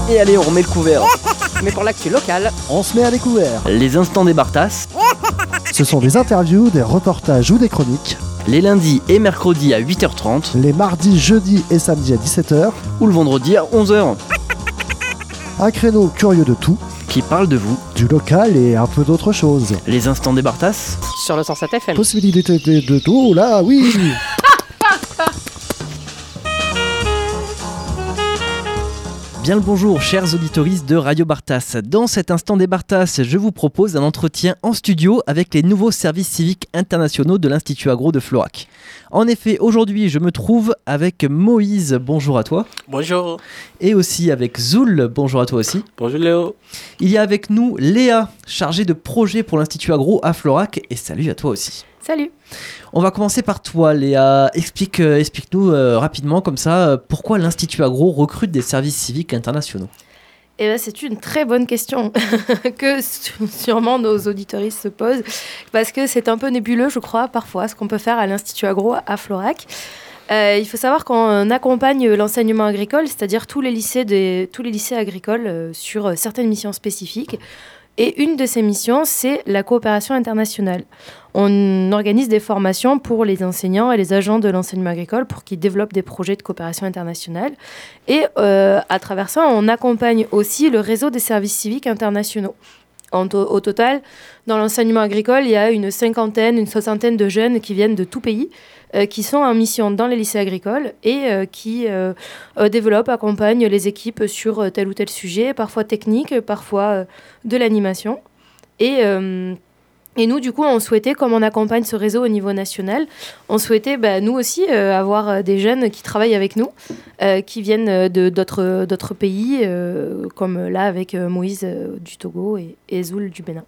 Et allez, on remet le couvert. Mais pour l'actu locale, On se met à découvert. Les instants des Bartas, Ce sont des interviews, des reportages ou des chroniques. les lundis et mercredis à 8h30 Les mardis, jeudis et samedis à 17h. ou le vendredi à 11h. Un créneau curieux de tout, Qui parle de vous, du local et un peu d'autre chose. les instants des Bartas. sur le 107 FM. Possibilité de tout, là, oui. Bien le bonjour, chers auditoristes de Radio Bartas. Dans cet instant des Bartas, je vous propose un entretien en studio avec les nouveaux services civiques internationaux de l'Institut Agro de Florac. En effet, aujourd'hui, je me trouve avec Moïse, bonjour à toi, Bonjour. et aussi avec Zoul, bonjour à toi aussi. Bonjour Léo. Il y a avec nous Léa, chargée de projet pour l'Institut Agro à Florac, et salut à toi aussi. Salut. On va commencer par toi, Léa. Explique-nous rapidement, comme ça, pourquoi l'Institut Agro recrute des services civiques internationaux. Eh ben, c'est une très bonne question que sûrement nos auditoristes se posent, parce que c'est un peu nébuleux, je crois, parfois, ce qu'on peut faire à l'Institut Agro à Florac. Il faut savoir qu'on accompagne l'enseignement agricole, c'est-à-dire tous les lycées agricoles sur certaines missions spécifiques. Et une de ces missions, c'est la coopération internationale. On organise des formations pour les enseignants et les agents de l'enseignement agricole pour qu'ils développent des projets de coopération internationale. Et à travers ça, on accompagne aussi le réseau des services civiques internationaux. Au total, dans l'enseignement agricole, il y a une soixantaine de jeunes qui viennent de tout pays, qui sont en mission dans les lycées agricoles et qui développent, accompagnent les équipes sur tel ou tel sujet, parfois technique, parfois de l'animation. Et nous, du coup, on souhaitait, comme on accompagne ce réseau au niveau national, on souhaitait, nous aussi, avoir des jeunes qui travaillent avec nous, qui viennent d'autres pays, comme là avec Moïse du Togo et Zoul du Bénin.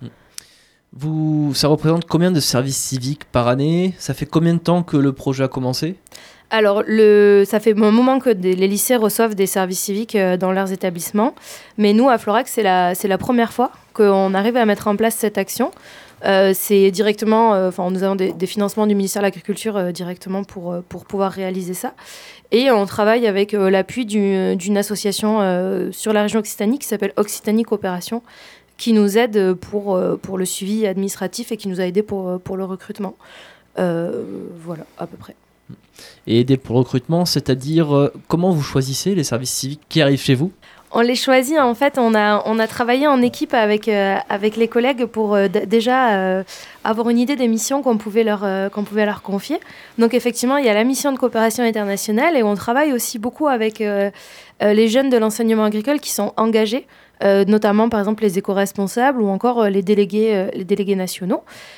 Ça représente combien de services civiques par année ? Ça fait combien de temps que le projet a commencé ? Alors, ça fait un moment que les lycées reçoivent des services civiques dans leurs établissements. Mais nous, à Florac, c'est la première fois qu'on arrive à mettre en place cette action. C'est directement, nous avons des financements du ministère de l'Agriculture directement pour pouvoir réaliser ça. Et on travaille avec l'appui d'une association sur la région Occitanie qui s'appelle Occitanie Coopération, qui nous aide pour le suivi administratif et qui nous a aidés pour le recrutement. Voilà, à peu près. Et aider pour le recrutement, c'est-à-dire comment vous choisissez les services civiques qui arrivent chez vous ? On les choisit, en fait, on a travaillé en équipe avec les collègues pour déjà avoir une idée des missions qu'on pouvait leur confier. Donc effectivement, il y a la mission de coopération internationale et on travaille aussi beaucoup avec les jeunes de l'enseignement agricole qui sont engagés, notamment par exemple les éco-responsables ou encore les délégués nationaux.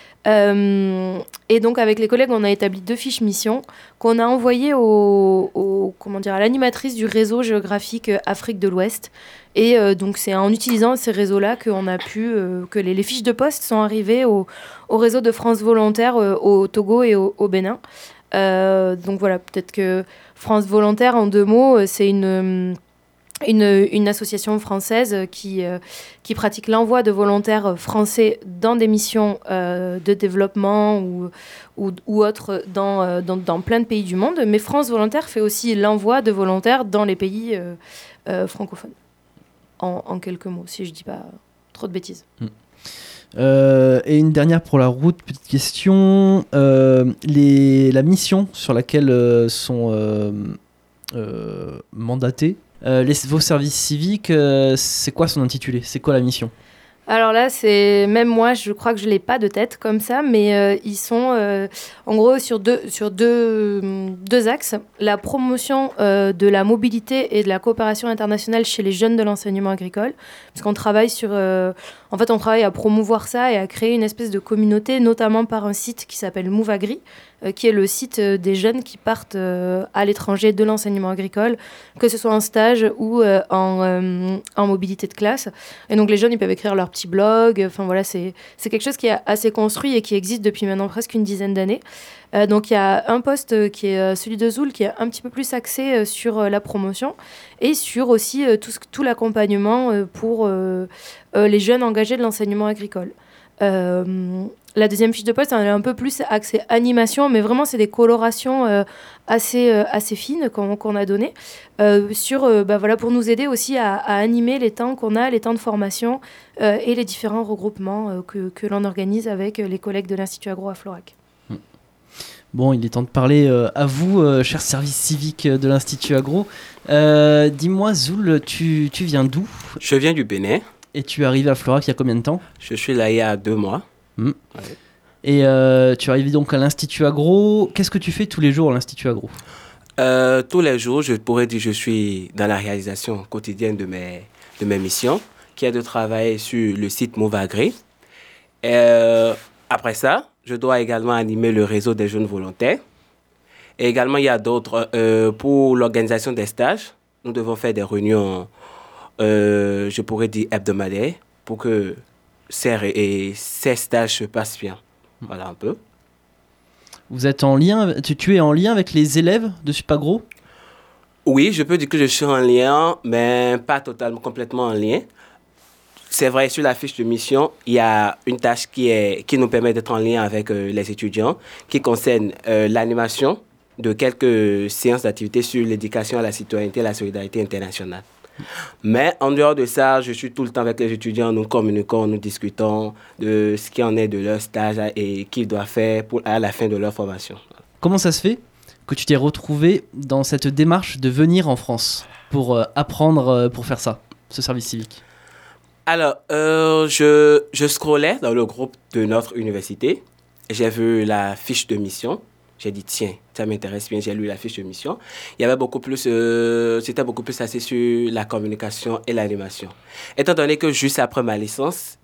Et donc avec les collègues, on a établi 2 fiches missions qu'on a envoyées à l'animatrice du réseau géographique Afrique de l'Ouest. Et donc c'est en utilisant ces réseaux-là qu'on a pu que les fiches de poste sont arrivées au réseau de France Volontaire au Togo et au Bénin. Donc voilà, peut-être que France Volontaire, en 2 mots, c'est une association française qui pratique l'envoi de volontaires français dans des missions de développement ou autres dans plein de pays du monde. Mais France Volontaire fait aussi l'envoi de volontaires dans les pays francophones. En quelques mots, si je ne dis pas trop de bêtises. Et une dernière pour la route, petite question. La mission sur laquelle sont mandatés vos services civiques, c'est quoi son intitulé ? C'est quoi la mission ? Alors là, même moi, je crois que je l'ai pas de tête comme ça, mais ils sont en gros sur deux axes. La promotion de la mobilité et de la coopération internationale chez les jeunes de l'enseignement agricole, parce qu'on travaille on travaille à promouvoir ça et à créer une espèce de communauté, notamment par un site qui s'appelle Move Agri, qui est le site des jeunes qui partent à l'étranger de l'enseignement agricole, que ce soit en stage ou en mobilité de classe. Et donc les jeunes, ils peuvent écrire leur petit blog. Enfin voilà, c'est quelque chose qui est assez construit et qui existe depuis maintenant presque une dizaine d'années. Donc il y a un poste qui est celui de Zoul, qui est un petit peu plus axé sur la promotion et sur aussi tout l'accompagnement pour les jeunes engagés de l'enseignement agricole. La deuxième fiche de poste, elle est un peu plus axée animation, mais vraiment, c'est des colorations assez fines qu'on a données pour nous aider aussi à animer les temps qu'on a, les temps de formation et les différents regroupements que l'on organise avec les collègues de l'Institut Agro à Florac. Bon, il est temps de parler à vous, cher service civique de l'Institut Agro. Dis-moi, Zoul, tu viens d'où ? Je viens du Bénin. Et tu es arrivé à Florac il y a combien de temps ? Je suis là il y a 2 mois. Ouais. Et tu es arrivé donc à l'Institut Agro. Qu'est-ce que tu fais tous les jours à l'Institut Agro ? Tous les jours, je pourrais dire que je suis dans la réalisation quotidienne de mes missions, qui est de travailler sur le site Mouvagri. Après ça, je dois également animer le réseau des jeunes volontaires. Et également, il y a d'autres. Pour l'organisation des stages, nous devons faire des réunions, je pourrais dire hebdomadaires, pour que ces stages se passent bien. Voilà un peu. Vous êtes en lien, tu es en lien avec les élèves de Supagro ? Oui, je peux dire que je suis en lien, mais pas totalement, complètement en lien. C'est vrai, sur la fiche de mission, il y a une tâche qui nous permet d'être en lien avec les étudiants, qui concerne l'animation de quelques séances d'activité sur l'éducation à la citoyenneté et la solidarité internationale. Mais en dehors de ça, je suis tout le temps avec les étudiants, nous communiquons, nous discutons de ce qui en est de leur stage et qu'ils doivent faire à la fin de leur formation. Comment ça se fait que tu t'es retrouvé dans cette démarche de venir en France pour apprendre, pour faire ça, ce service civique ? Alors, je scrollais dans le groupe de notre université, j'ai vu la fiche de mission. J'ai dit, tiens, ça m'intéresse bien, j'ai lu la fiche de mission. Il y avait c'était beaucoup plus axé sur la communication et l'animation. Étant donné que juste après ma licence,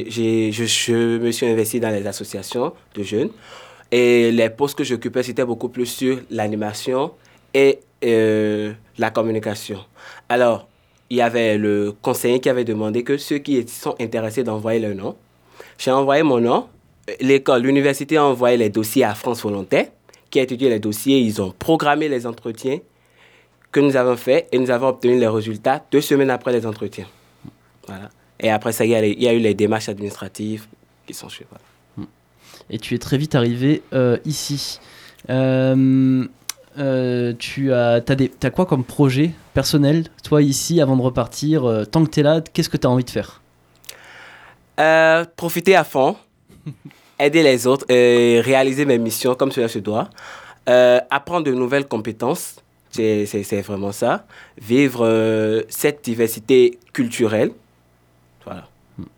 je me suis investi dans les associations de jeunes. Et les postes que j'occupais, c'était beaucoup plus sur l'animation et la communication. Alors, il y avait le conseiller qui avait demandé que ceux qui sont intéressés d'envoyer leur nom. J'ai envoyé mon nom. L'université a envoyé les dossiers à France Volontaire, qui a étudié les dossiers. Ils ont programmé les entretiens que nous avons faits et nous avons obtenu les résultats 2 semaines après les entretiens. Voilà. Et après ça, il y a eu les démarches administratives qui sont suivies. Voilà. Et tu es très vite arrivé ici. T'as quoi comme projet personnel, toi, ici, avant de repartir tant que tu es là, qu'est-ce que tu as envie de faire ? Profiter à fond. Aider les autres, réaliser mes missions comme cela se doit, apprendre de nouvelles compétences, c'est vraiment ça, vivre cette diversité culturelle, voilà.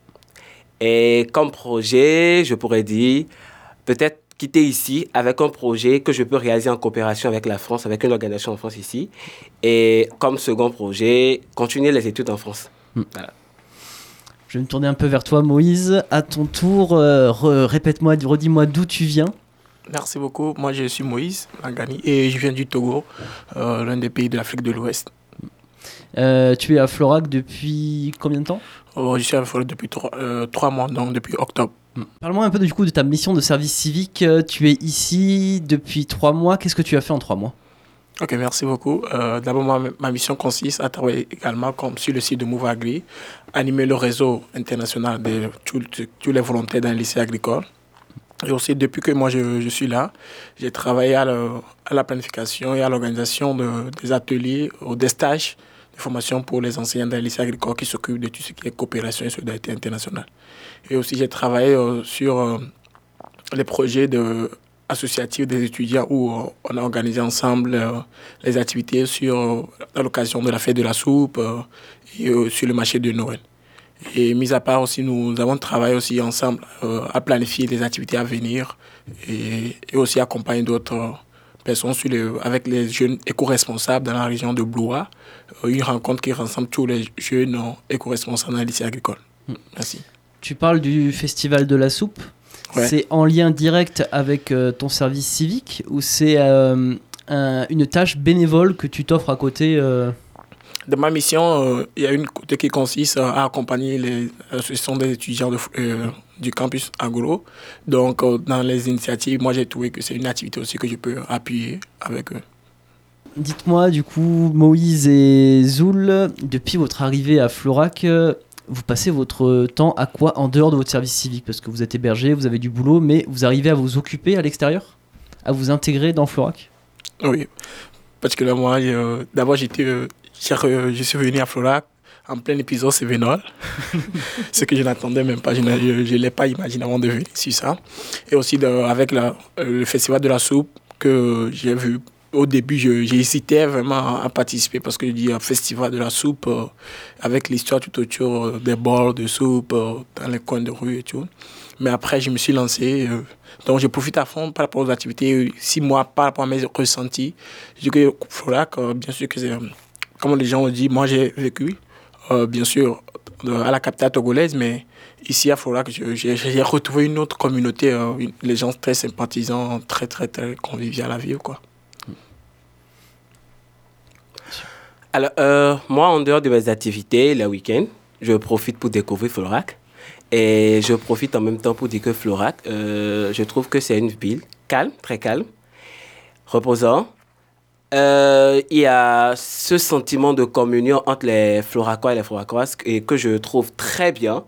Et comme projet, je pourrais dire, peut-être quitter ici avec un projet que je peux réaliser en coopération avec la France, avec une organisation en France ici, et comme second projet, continuer les études en France. Voilà. Je vais me tourner un peu vers toi, Moïse. À ton tour, répète-moi, redis-moi d'où tu viens. Merci beaucoup. Moi, je suis Moïse Mangani et je viens du Togo, l'un des pays de l'Afrique de l'Ouest. Tu es à Florac depuis combien de temps ? Je suis à Florac depuis 3 mois, donc depuis octobre. Parle-moi un peu du coup de ta mission de service civique. Tu es ici depuis 3 mois. Qu'est-ce que tu as fait en 3 mois ? Ok, merci beaucoup. D'abord, ma mission consiste à travailler également comme sur le site de Mouvagri, animer le réseau international de tous les volontaires dans les lycées agricoles. Et aussi, depuis que moi je suis là, j'ai travaillé à la planification et à l'organisation des ateliers ou des stages de formation pour les enseignants dans les lycées agricoles qui s'occupent de tout ce qui est coopération et solidarité internationale. Et aussi, j'ai travaillé sur les projets associatifs des étudiants où on a organisé ensemble les activités à l'occasion de la fête de la soupe et sur le marché de Noël. Et mis à part aussi, nous avons travaillé aussi ensemble à planifier les activités à venir et aussi accompagner d'autres personnes avec les jeunes éco-responsables dans la région de Blois. Une rencontre qui rassemble tous les jeunes éco-responsables dans les lycées agricoles. Merci. Tu parles du Festival de la soupe. Ouais. C'est en lien direct avec ton service civique ou c'est une tâche bénévole que tu t'offres à côté Dans ma mission, il y a une côté qui consiste à accompagner les associations des étudiants du campus agro. Donc, dans les initiatives, moi, j'ai trouvé que c'est une activité aussi que je peux appuyer avec eux. Dites-moi, du coup, Moïse et Zoul, depuis votre arrivée à Florac, vous passez votre temps à quoi en dehors de votre service civique? Parce que vous êtes hébergé, vous avez du boulot, mais vous arrivez à vous occuper à l'extérieur? À vous intégrer dans Florac? Oui, parce que là, moi, d'abord, je suis venu à Florac en plein épisode Cévenol, ce que je n'attendais même pas, je ne l'ai pas imaginé avant de venir sur ça. Et aussi avec le festival de la soupe que j'ai vu. Au début, j'ai hésité vraiment à participer parce que je dis un festival de la soupe avec l'histoire tout autour des bols de soupe dans les coins de rue et tout. Mais après, je me suis lancé. Donc, je profite à fond par rapport aux activités. 6 mois par rapport à mes ressentis. Je dis que Florac, bien sûr que c'est, comme les gens ont dit, moi j'ai vécu, bien sûr, à la capitale togolaise, mais ici à Florac, j'ai retrouvé une autre communauté, les gens très sympathisants, très, très, très conviviaux à vivre, quoi. Alors, moi, en dehors de mes activités, le week-end, je profite pour découvrir Florac. Et je profite en même temps pour dire que Florac, je trouve que c'est une ville calme, très calme, reposant. Il y a ce sentiment de communion entre les Floracois et les Floracoises et que je trouve très bien,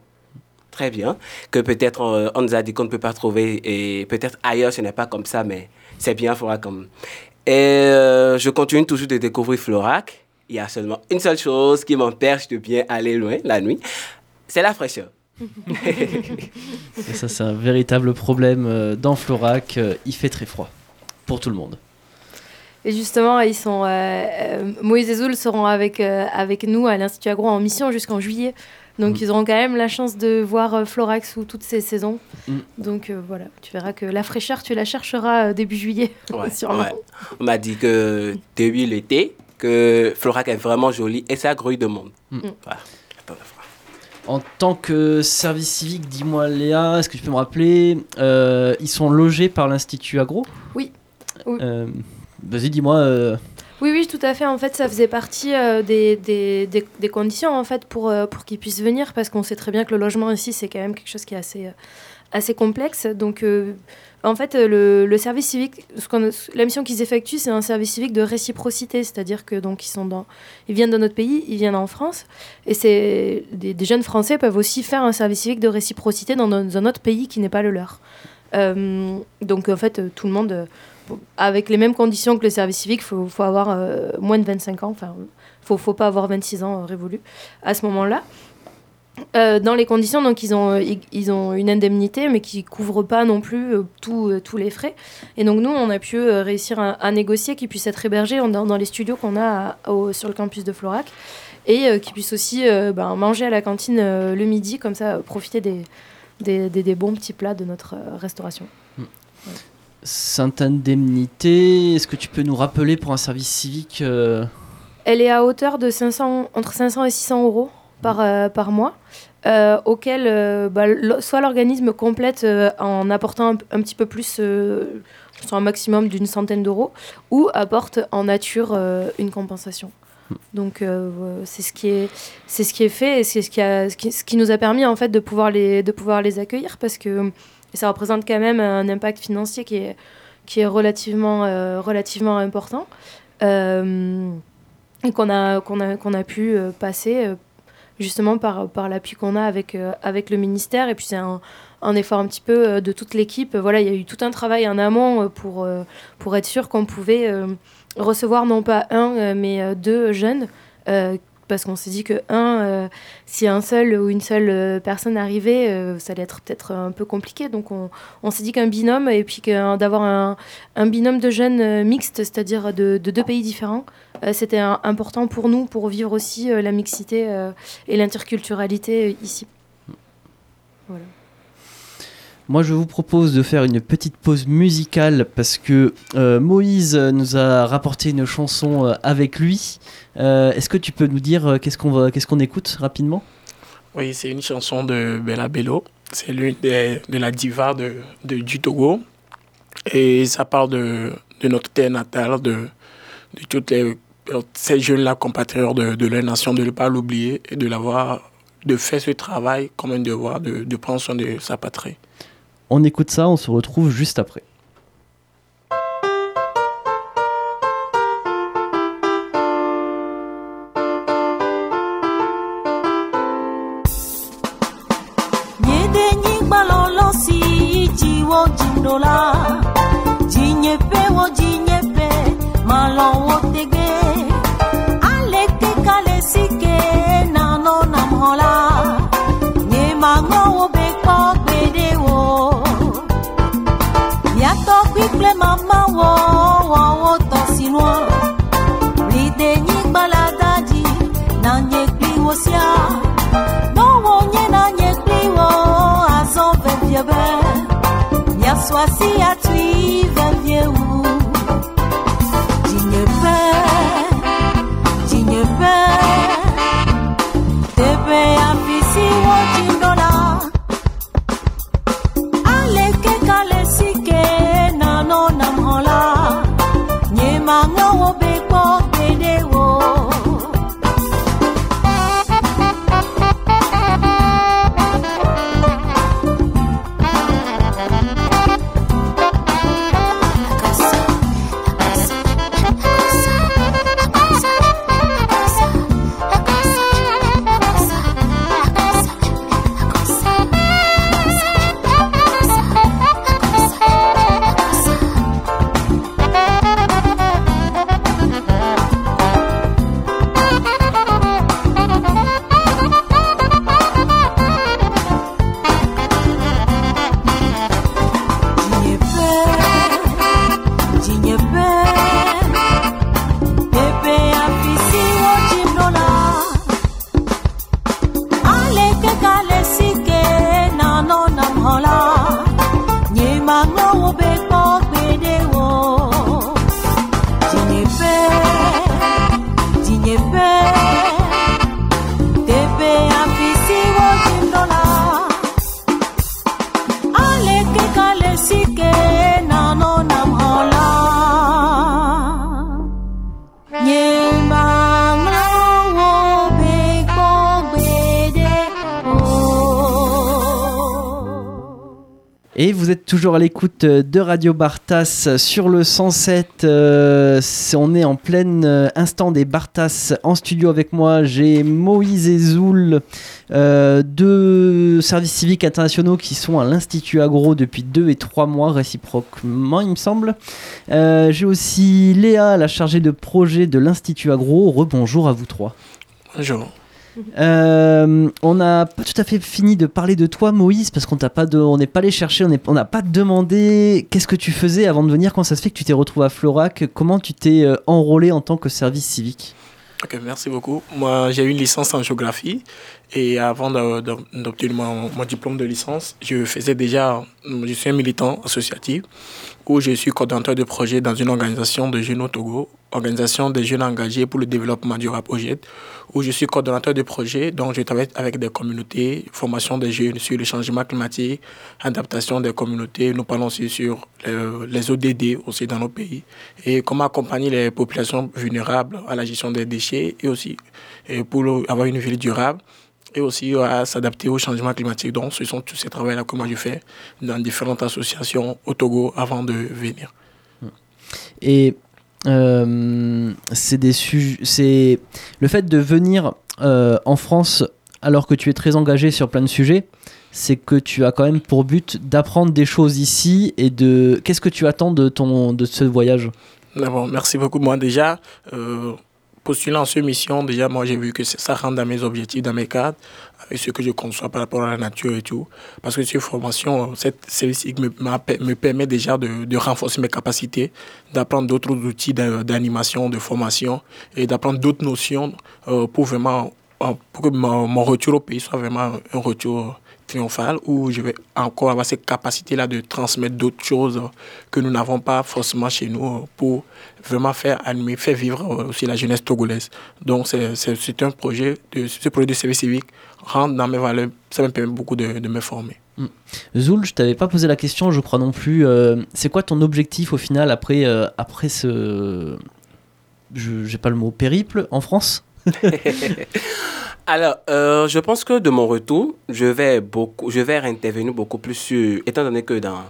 que peut-être on nous a dit qu'on ne peut pas trouver et peut-être ailleurs ce n'est pas comme ça, mais c'est bien Florac comme. Et je continue toujours de découvrir Florac. Il y a seulement une seule chose qui m'empêche de bien aller loin la nuit, c'est la fraîcheur. Et ça, c'est un véritable problème dans Florac. Il fait très froid pour tout le monde. Et justement, ils sont, Moïse et Zoul seront avec nous à l'Institut Agro en mission jusqu'en juillet. Donc, ils auront quand même la chance de voir Florac sous toutes ces saisons. Donc, voilà, tu verras que la fraîcheur, tu la chercheras début juillet. Sûrement. Ouais. On m'a dit que début l'été, que Florac est vraiment joli et ça grouille de monde. Voilà. En tant que service civique, dis-moi Léa, est-ce que tu peux me rappeler, ils sont logés par l'Institut Agro? Oui. Vas-y, dis-moi. Oui, tout à fait. En fait, ça faisait partie des conditions en fait, pour qu'ils puissent venir, parce qu'on sait très bien que le logement ici, c'est quand même quelque chose qui est assez complexe. Donc, en fait, le service civique, la mission qu'ils effectuent, c'est un service civique de réciprocité, c'est-à-dire que donc ils viennent de notre pays, ils viennent en France, et c'est des jeunes Français peuvent aussi faire un service civique de réciprocité dans un autre pays qui n'est pas le leur. Donc, en fait, tout le monde, avec les mêmes conditions que le service civique, faut avoir moins de 25 ans, enfin, faut pas avoir 26 ans révolus à ce moment-là. Dans les conditions, donc ils ont une indemnité, mais qui couvre pas non plus tous les frais. Et donc nous, on a pu réussir à négocier qu'ils puissent être hébergés dans les studios qu'on a sur le campus de Florac, et qu'ils puissent aussi manger à la cantine le midi, comme ça profiter des bons petits plats de notre restauration. Ouais. Cette indemnité, est-ce que tu peux nous rappeler pour un service civique Elle est à hauteur de entre 500 et 600 euros par mois, auquel soit l'organisme complète en apportant un petit peu plus, sur un maximum d'une centaine d'euros, ou apporte en nature une compensation. Donc c'est ce qui est fait, et c'est ce qui nous a permis en fait de pouvoir les accueillir, parce que ça représente quand même un impact financier qui est relativement important, et qu'on a pu passer justement par l'appui qu'on a avec le ministère. Et puis c'est un effort un petit peu de toute l'équipe. Voilà, il y a eu tout un travail en amont pour être sûr qu'on pouvait recevoir non pas un, mais 2 jeunes, parce qu'on s'est dit que si un seul ou une seule personne arrivait, ça allait être peut-être un peu compliqué. Donc on s'est dit qu'un binôme, et puis d'avoir un binôme de jeunes mixtes, c'est-à-dire de 2 pays différents, c'était important pour nous, pour vivre aussi la mixité et l'interculturalité ici. Voilà. Moi, je vous propose de faire une petite pause musicale, parce que Moïse nous a rapporté une chanson avec lui. Est-ce que tu peux nous dire qu'est-ce qu'on écoute rapidement? Oui, c'est une chanson de Bella Bello. C'est l'une de la diva du Togo. Et ça parle de notre terre natale, de toutes ces jeunes-là compatriotes de leur nation, de ne pas l'oublier et de faire ce travail comme un devoir, de prendre soin de sa patrie. On écoute ça, on se retrouve juste après. jindola jinyepe wo jinyepe malo wo tege aleke kale sike nano namhola nyemango wo beko bede wo yato kwiple mama wo tosinwa ride nyigbaladaji na nyekli wo sia Sois-y à suivre un vieux ou Jinyepe Tebe afisi wo jindola Aleke kale sike nano namhola Nyemanga wo beko bede wo Et vous êtes toujours à l'écoute de Radio Bartas sur le 107. On est en plein instant des Bartas en studio avec moi. J'ai Moïse et Zoul, deux services civiques internationaux qui sont à l'Institut Agro depuis 2 et 3 mois réciproquement, il me semble. J'ai aussi Léa, la chargée de projet de l'Institut Agro. Rebonjour à vous trois. Bonjour. On n'a pas tout à fait fini de parler de toi, Moïse, parce qu'on n'est pas allé chercher, on n'a pas demandé qu'est-ce que tu faisais avant de venir. Comment ça se fait que tu t'es retrouvé à Florac? Comment tu t'es enrôlé en tant que service civique? Ok, merci beaucoup. Moi, j'ai eu une licence en géographie et avant d'obtenir mon diplôme de licence, je suis un militant associatif où je suis coordonnateur de projet dans une organisation de jeunes au Togo, organisation des jeunes engagés pour le développement durable OJED, où je suis coordonnateur de projet, donc je travaille avec des communautés, formation des jeunes sur le changement climatique, adaptation des communautés. Nous parlons aussi sur les ODD aussi dans nos pays et comment accompagner les populations vulnérables à la gestion des déchets et aussi pour avoir une ville durable et aussi à s'adapter au changement climatique. Donc ce sont tous ces travaux-là que moi je fais dans différentes associations au Togo avant de venir. Et c'est le fait de venir en France alors que tu es très engagé sur plein de sujets, c'est que tu as quand même pour but d'apprendre des choses ici et qu'est-ce que tu attends de ce voyage? D'abord, merci beaucoup. Moi déjà, postulant en cette mission, déjà moi j'ai vu que ça rentre dans mes objectifs, dans mes cadres, avec ce que je conçois par rapport à la nature et tout. Parce que cette formation, cette service me permet déjà de renforcer mes capacités, d'apprendre d'autres outils d'animation, de formation et d'apprendre d'autres notions pour que mon retour au pays soit vraiment un retour triomphal où je vais encore avoir cette capacité-là de transmettre d'autres choses que nous n'avons pas forcément chez nous pour vraiment faire vivre aussi la jeunesse togolaise. Donc c'est un projet, ce projet de service civique rentre dans mes valeurs, ça me permet beaucoup de me former. Zoul, je t'avais pas posé la question, je crois non plus. C'est quoi ton objectif au final après ce... j'ai pas le mot, périple en France? Alors, je pense que de mon retour, je vais intervenir beaucoup plus sur, étant donné que dans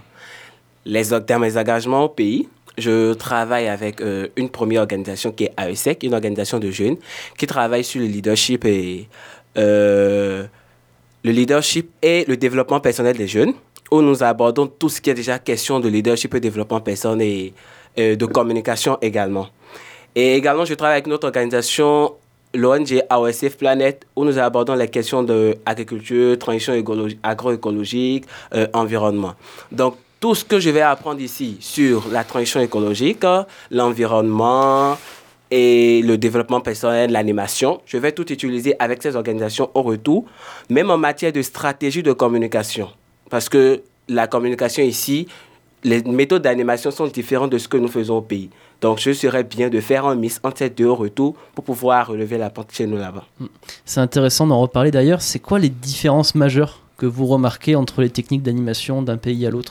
mes engagements au pays, je travaille avec une première organisation qui est AESEC, une organisation de jeunes qui travaille sur le leadership et le développement personnel des jeunes, où nous abordons tout ce qui est déjà question de leadership et développement personnel et de communication également. Et également, je travaille avec notre organisation, l'ONG AOSF Planet, où nous abordons les questions d'agriculture, transition agroécologique, environnement. Donc, tout ce que je vais apprendre ici sur la transition écologique, l'environnement et le développement personnel, l'animation, je vais tout utiliser avec ces organisations au retour, même en matière de stratégie de communication. Parce que la communication ici, les méthodes d'animation sont différentes de ce que nous faisons au pays. Donc, je serais bien de faire un mix entre ces deux au retour pour pouvoir relever la pente chez nous là-bas. C'est intéressant d'en reparler d'ailleurs. C'est quoi les différences majeures que vous remarquez entre les techniques d'animation d'un pays à l'autre ?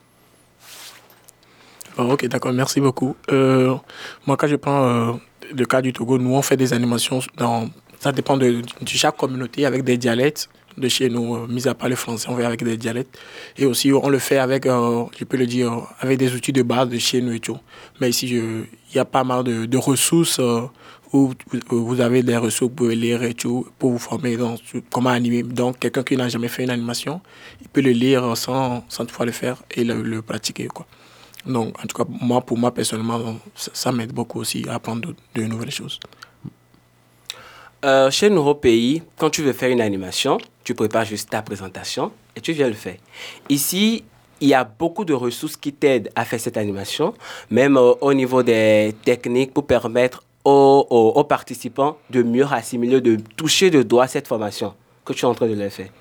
Ok, d'accord, merci beaucoup. Moi, quand je prends le cas du Togo, nous, on fait des animations, ça dépend de chaque communauté avec des dialectes de chez nous, mis à part le français, on fait avec des dialectes. Et aussi, on le fait avec, je peux le dire, avec des outils de base de chez nous et tout. Mais ici, il y a pas mal de ressources où vous avez des ressources, vous pouvez lire et tout, pour vous former dans comment animer. Donc, quelqu'un qui n'a jamais fait une animation, il peut le lire sans toutefois le faire et le pratiquer, quoi. Donc, en tout cas, pour moi, personnellement, ça m'aide beaucoup aussi à apprendre de nouvelles choses. Chez nous au pays, quand tu veux faire une animation, tu prépares juste ta présentation et tu viens le faire. Ici, il y a beaucoup de ressources qui t'aident à faire cette animation, même au niveau des techniques pour permettre aux participants de mieux assimiler, de toucher de doigt cette formation que tu es en train de leur faire.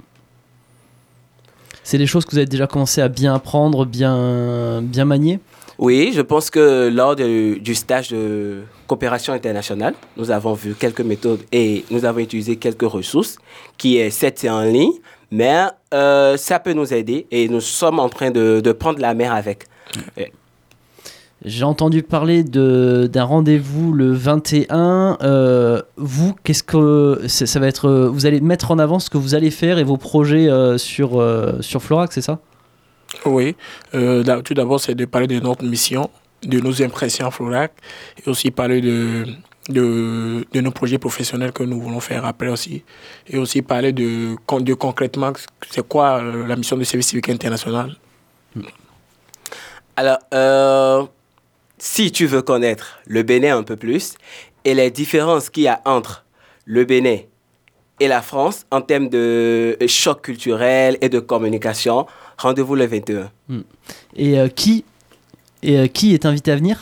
C'est des choses que vous avez déjà commencé à bien apprendre, bien manier ? Oui, je pense que lors du stage de coopération internationale, nous avons vu quelques méthodes et nous avons utilisé quelques ressources qui c'est en ligne, mais ça peut nous aider et nous sommes en train de prendre la mer avec. J'ai entendu parler d'un rendez-vous le 21. Vous, qu'est-ce que ça va être ? Vous allez mettre en avant ce que vous allez faire et vos projets sur Florac, c'est ça ? Oui. Tout d'abord, c'est de parler de notre mission, de nos impressions à Florac, et aussi parler de nos projets professionnels que nous voulons faire après aussi. Et aussi parler de concrètement, c'est quoi la mission du service civique international. Alors, si tu veux connaître le Bénin un peu plus et les différences qu'il y a entre le Bénin et la France en termes de choc culturel et de communication, rendez-vous le 21. Et qui est invité à venir ?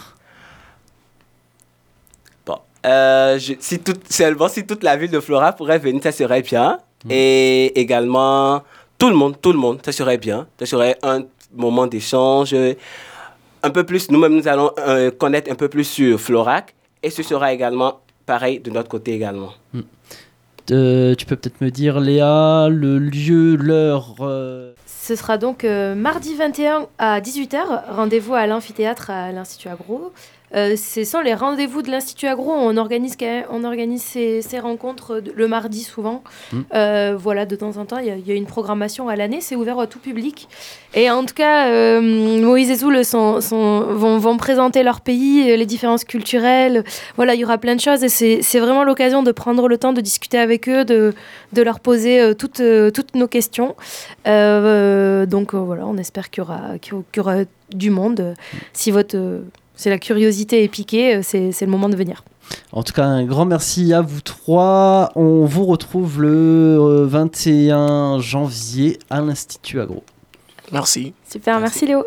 Bon, si toute la ville de Flora pourrait venir, ça serait bien. Et également, tout le monde, ça serait bien. Ça serait un moment d'échange. Un peu plus, nous-mêmes, nous allons connaître un peu plus sur Florac. Et ce sera également pareil de notre côté également. Tu peux peut-être me dire, Léa, le lieu, l'heure Ce sera donc mardi 21 à 18h, rendez-vous à l'amphithéâtre à l'Institut Agro. Ce sont les rendez-vous de l'Institut Agro. On organise ces rencontres le mardi souvent. Voilà, de temps en temps, il y a une programmation à l'année. C'est ouvert à tout public. Et en tout cas, Moïse et Zoul vont présenter leur pays, les différences culturelles. Voilà, il y aura plein de choses. Et c'est vraiment l'occasion de prendre le temps de discuter avec eux, de leur poser toutes nos questions. Donc voilà, on espère qu'il y aura du monde. Si la curiosité est piquée, c'est le moment de venir. En tout cas, un grand merci à vous trois. On vous retrouve le 21 janvier à l'Institut Agro. Merci. Super, merci Léo.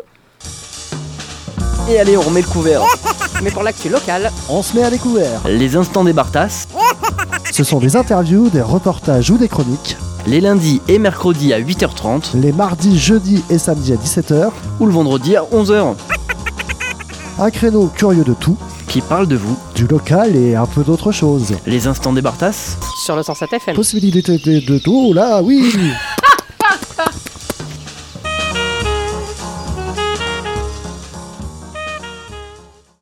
Et allez, on remet le couvert. Mais pour l'actu locale, On se met à découvert. Les instants des Bartas, Ce sont des interviews, des reportages ou des chroniques. les lundis et mercredis à 8h30 Les mardis, jeudis et samedis à 17h. ou le vendredi à 11h. Un créneau curieux de tout, Qui parle de vous, du local et un peu d'autre chose. les instants des Bartas. sur le 107 FM. Possibilité de tout, là, oui.